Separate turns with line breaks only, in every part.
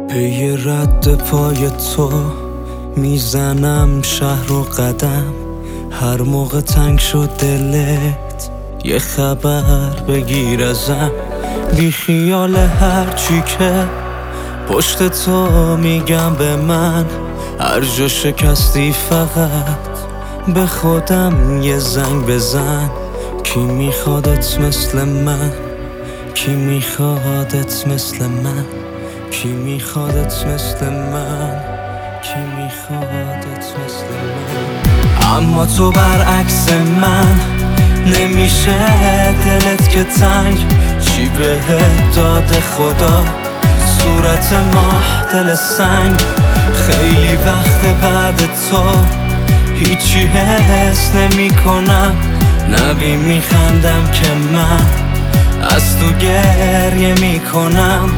پی رد پای تو میزنم شهر و قدم، هر موقع تنگ شد دلت یه خبر بگیر ازم. بی خیال هر چی که پشت تو میگم به من، هر جا شکستی فقط به خودم یه زنگ بزن. کی میخوادت مثل من؟ کی میخوادت مثل من؟ کی میخوادت مثل من؟ کی میخوادت مثل من؟ اما تو برعکس من، نمیشه دلت که تنگ. چی بهت داده خدا؟ صورت ماه دل سنگ. خیلی وقت بعد تو هیچی حس نمی کنم. نبی میخندم که من از تو گریه میکنم.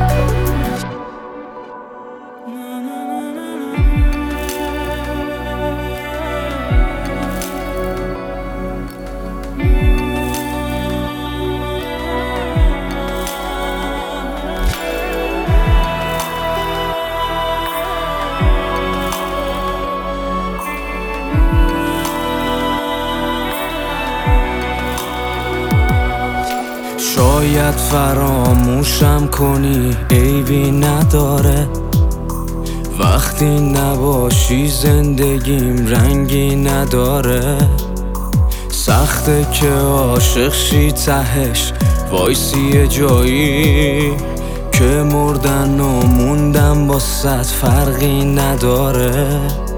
شاید فراموشم کنی عیبی نداره، وقتی نباشی زندگیم رنگی نداره. سخته که عاشق شی تهش وایسی جایی، که مردن و موندن با صد فرقی نداره.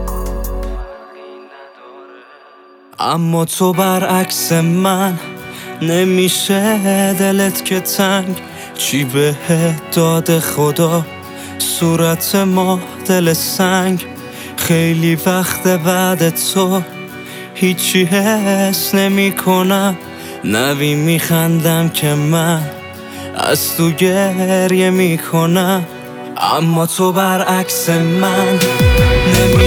اما تو برعکس من، نمیشه دلت که تنگ. چی بهت داده خدا؟ صورت ماه دل سنگ. خیلی وقت بعد تو هیچی حس نمی کنم. نبی میخندم که من از تو گریه میکنم. اما تو برعکس من،